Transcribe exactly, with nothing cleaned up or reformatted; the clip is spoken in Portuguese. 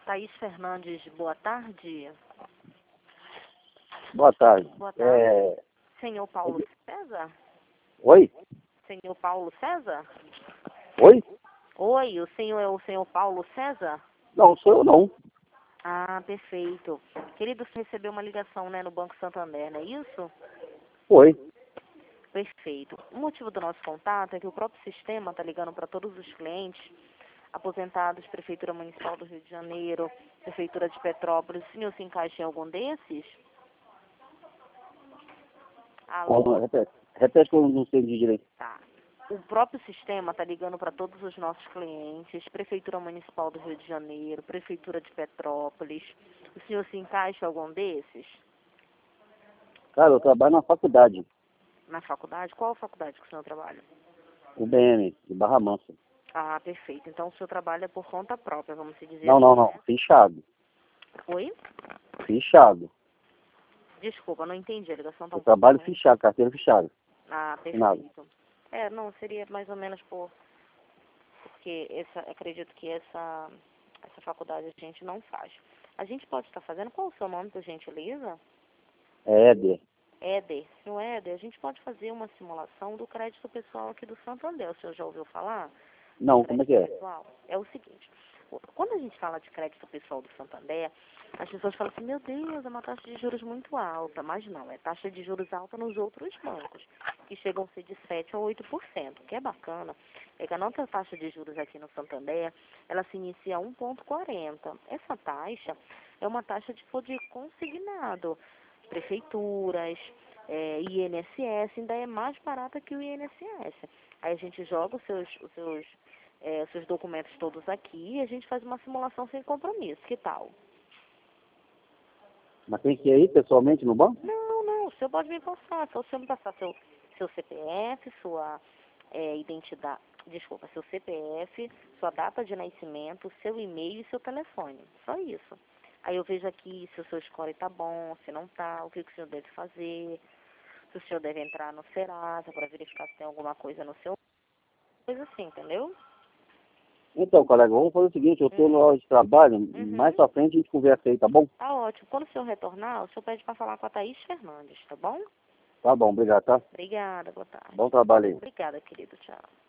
Thaís Fernandes, boa tarde. Boa tarde. Boa tarde. É... Senhor Paulo César? Oi? Senhor Paulo César? Oi? Oi, o senhor é o senhor Paulo César? Não, sou eu não. Ah, perfeito. Querido, você recebeu uma ligação, né, no Banco Santander, não é isso? Foi. Perfeito. O motivo do nosso contato é que o próprio sistema está ligando para todos os clientes, aposentados, Prefeitura Municipal do Rio de Janeiro, Prefeitura de Petrópolis. O senhor se encaixa em algum desses? Alô? Como? Repete. Repete que eu não sei de direito. Tá. O próprio sistema está ligando para todos os nossos clientes, Prefeitura Municipal do Rio de Janeiro, Prefeitura de Petrópolis. O senhor se encaixa em algum desses? Cara, eu trabalho na faculdade, Na faculdade? Qual faculdade que o senhor trabalha? o B M, de Barra Mansa. Ah, perfeito. Então o senhor trabalha por conta própria, vamos se dizer Não, assim, não, não. né? Fichado. Oi? Fichado. Desculpa, não entendi. A ligação tá Eu um pouco trabalho ruim. fichado, carteira fichada. Ah, Nada. perfeito. É, não, seria mais ou menos por... Porque essa, acredito que essa, essa faculdade a gente não faz. A gente pode estar fazendo... Qual o seu nome, por gentileza? É Éder. Éder. Senhor Éder, a gente pode fazer uma simulação do crédito pessoal aqui do Santander. O senhor já ouviu falar? Não, como é que é? Pessoal, é o seguinte, quando a gente fala de crédito pessoal do Santander, as pessoas falam assim, meu Deus, é uma taxa de juros muito alta, mas não, é taxa de juros alta nos outros bancos, que chegam a ser de sete a oito por cento. O que é bacana é que a nossa taxa de juros aqui no Santander, ela se inicia a um vírgula quarenta. Essa taxa é uma taxa de poder consignado, prefeituras, é, I N S S, ainda é mais barata que o I N S S. Aí a gente joga os seus, os seus É, seus documentos todos aqui e a gente faz uma simulação sem compromisso. Que tal? Mas tem que ir aí pessoalmente no banco? Não, não. O senhor pode me passar. Só o senhor me passar seu, seu C P F, sua é, identidade... Desculpa, seu C P F, sua data de nascimento, seu e-mail e seu telefone. Só isso. Aí eu vejo aqui se o seu score tá bom, se não tá, o que, que o senhor deve fazer, se o senhor deve entrar no Serasa para verificar se tem alguma coisa no seu... Coisa assim, entendeu? Então, colega, vamos fazer o seguinte, eu estou Hum. na hora de trabalho, Uhum. mais pra frente a gente conversa aí, tá bom? Tá ótimo. Quando o senhor retornar, o senhor pede para falar com a Thaís Fernandes, tá bom? Tá bom, obrigado, tá? Obrigada, boa tarde. Bom trabalho aí. Obrigada, querido. Tchau.